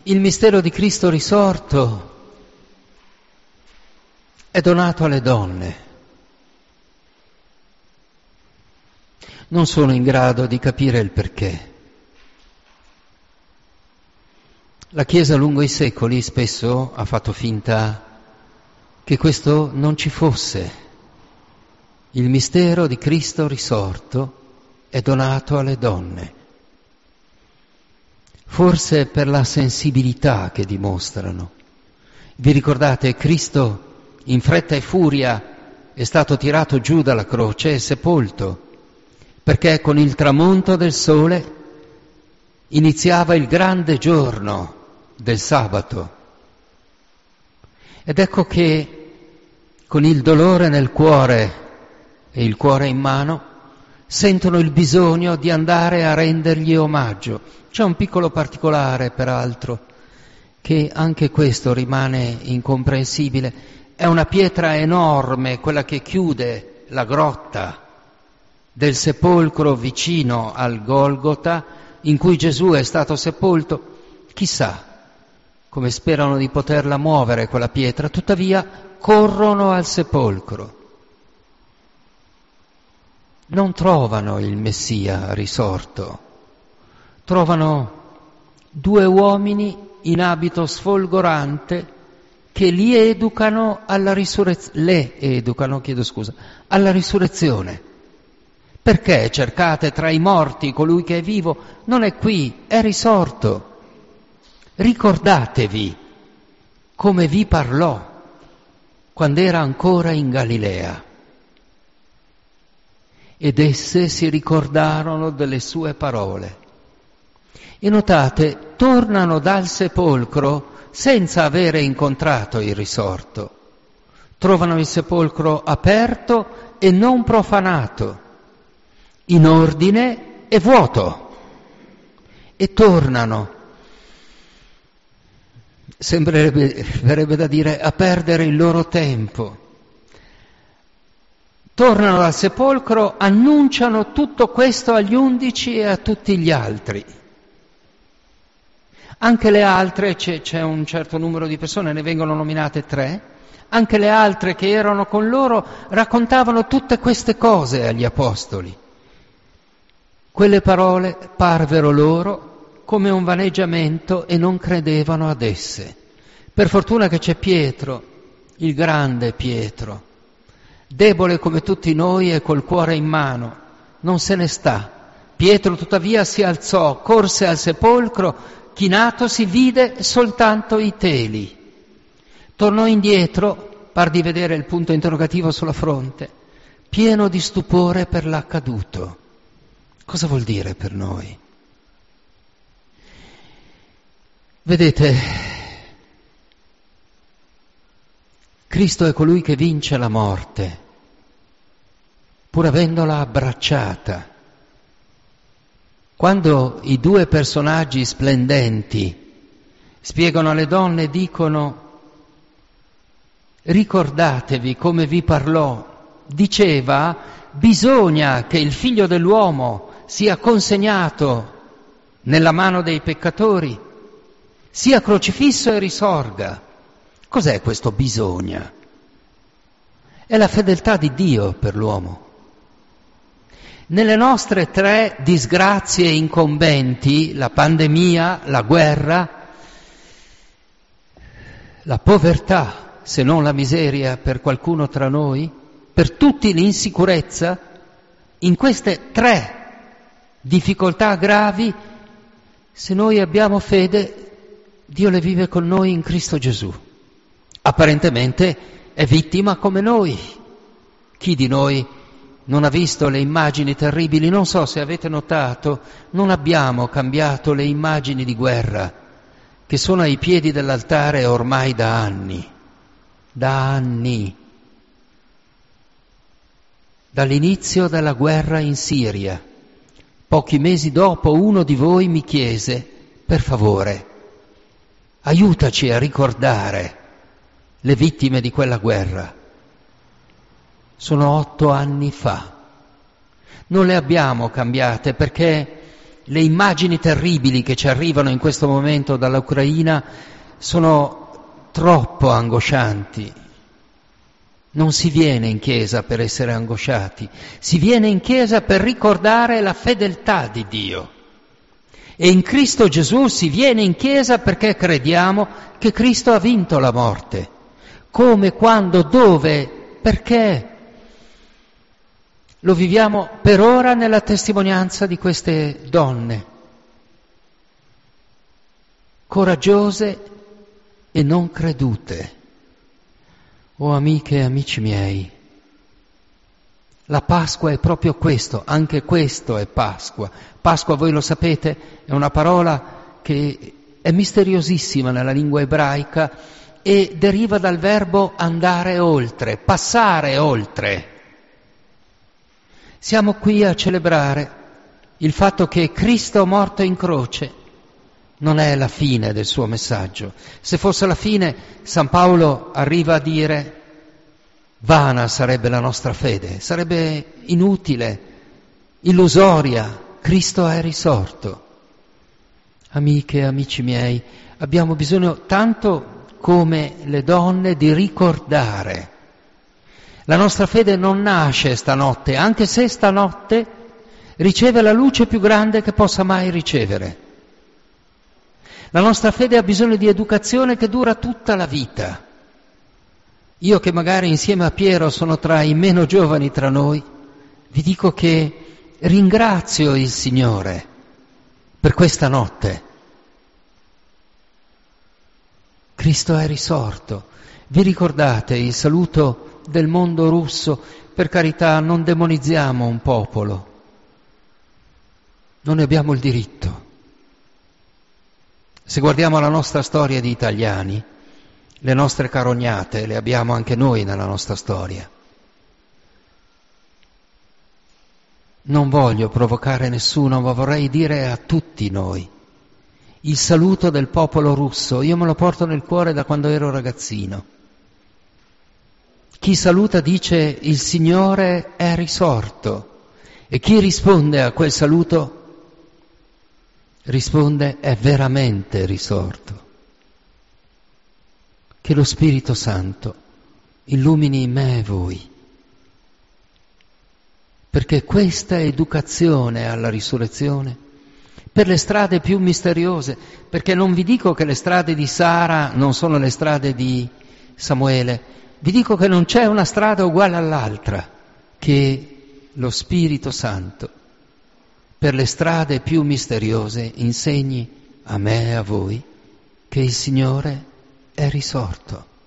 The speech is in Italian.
Il mistero di Cristo risorto è donato alle donne. Non sono in grado di capire il perché. La Chiesa lungo i secoli spesso ha fatto finta che questo non ci fosse. Il mistero di Cristo risorto è donato alle donne. Forse per la sensibilità che dimostrano. Vi ricordate, Cristo in fretta e furia è stato tirato giù dalla croce e sepolto, perché con il tramonto del sole iniziava il grande giorno del sabato. Ed ecco che con il dolore nel cuore e il cuore in mano sentono il bisogno di andare a rendergli omaggio. C'è un piccolo particolare, peraltro, che anche questo rimane incomprensibile. È una pietra enorme, quella che chiude la grotta del sepolcro vicino al Golgota, in cui Gesù è stato sepolto. Chissà come sperano di poterla muovere quella pietra, tuttavia corrono al sepolcro. Non trovano il Messia risorto, trovano due uomini in abito sfolgorante che le educano alla risurrezione. Perché cercate tra i morti colui che è vivo? Non è qui, è risorto. Ricordatevi come vi parlò quando era ancora in Galilea. Ed esse si ricordarono delle sue parole. E notate, tornano dal sepolcro senza avere incontrato il risorto. Trovano il sepolcro aperto e non profanato, in ordine e vuoto. E tornano, verrebbe da dire, a perdere il loro tempo. Tornano dal sepolcro, annunciano tutto questo agli 11 e a tutti gli altri. Anche le altre, c'è un certo numero di persone, ne vengono nominate 3, anche le altre che erano con loro raccontavano tutte queste cose agli apostoli. Quelle parole parvero loro come un vaneggiamento e non credevano ad esse. Per fortuna che c'è Pietro, il grande Pietro, debole come tutti noi e col cuore in mano, non se ne sta. Pietro tuttavia si alzò, corse al sepolcro, chinatosi vide soltanto i teli. Tornò indietro, par di vedere il punto interrogativo sulla fronte, pieno di stupore per l'accaduto. Cosa vuol dire per noi? Vedete, Cristo è colui che vince la morte, pur avendola abbracciata. Quando i due personaggi splendenti spiegano alle donne e dicono: ricordatevi come vi parlò, diceva, bisogna che il Figlio dell'uomo sia consegnato nella mano dei peccatori, sia crocifisso e risorga. Cos'è questo bisogna? È la fedeltà di Dio per l'uomo. Nelle nostre 3 disgrazie incombenti, la pandemia, la guerra, la povertà, se non la miseria per qualcuno tra noi, per tutti l'insicurezza, in queste 3 difficoltà gravi, se noi abbiamo fede, Dio le vive con noi in Cristo Gesù. Apparentemente è vittima come noi. Chi di noi non ha visto le immagini terribili? Non so se avete notato, non abbiamo cambiato le immagini di guerra che sono ai piedi dell'altare ormai da anni. Dall'inizio della guerra in Siria. Pochi mesi dopo uno di voi mi chiese: per favore, aiutaci a ricordare le vittime di quella guerra. Sono 8 anni fa. Non le abbiamo cambiate perché le immagini terribili che ci arrivano in questo momento dall'Ucraina sono troppo angoscianti. Non si viene in chiesa per essere angosciati, si viene in chiesa per ricordare la fedeltà di Dio. E in Cristo Gesù si viene in chiesa perché crediamo che Cristo ha vinto la morte. Come, quando, dove, perché? Lo viviamo per ora nella testimonianza di queste donne, coraggiose e non credute. Oh amiche e amici miei, la Pasqua è proprio questo, anche questo è Pasqua. Pasqua, voi lo sapete, è una parola che è misteriosissima nella lingua ebraica e deriva dal verbo andare oltre, passare oltre. Siamo qui a celebrare il fatto che Cristo morto in croce non è la fine del suo messaggio. Se fosse la fine, San Paolo arriva a dire: vana sarebbe la nostra fede, sarebbe inutile, illusoria. Cristo è risorto. Amiche e amici miei, abbiamo bisogno tanto come le donne di ricordare. La nostra fede non nasce stanotte, anche se stanotte riceve la luce più grande che possa mai ricevere. La nostra fede ha bisogno di educazione che dura tutta la vita. Io, che magari insieme a Piero sono tra i meno giovani tra noi, vi dico che ringrazio il Signore per questa notte. Cristo è risorto. Vi ricordate il saluto del mondo russo? Per carità, non demonizziamo un popolo, non ne abbiamo il diritto. Se guardiamo la nostra storia di italiani, le nostre carognate le abbiamo anche noi nella nostra storia. Non voglio provocare nessuno, ma vorrei dire a tutti noi: il saluto del popolo russo, io me lo porto nel cuore da quando ero ragazzino. Chi saluta dice: il Signore è risorto, e chi risponde a quel saluto risponde: è veramente risorto. Che lo Spirito Santo illumini me e voi, perché questa educazione alla risurrezione, per le strade più misteriose, perché non vi dico che le strade di Sara non sono le strade di Samuele, vi dico che non c'è una strada uguale all'altra, che lo Spirito Santo per le strade più misteriose insegni a me e a voi che il Signore è risorto.